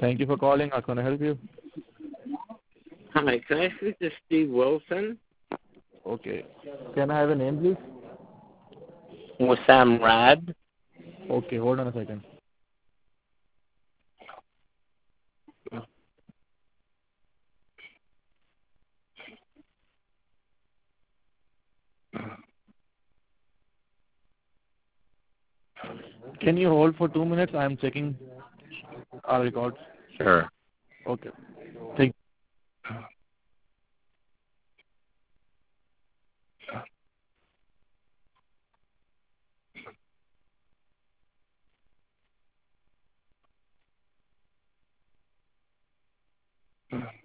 Thank you for calling. How can I help you? Hi, can I speak to Steve Wilson? Okay. Can I have a name, please? Wissam Rad. Okay, hold on a second. Can you hold for 2 minutes? I am checking our records. Sure. Okay. Thank you.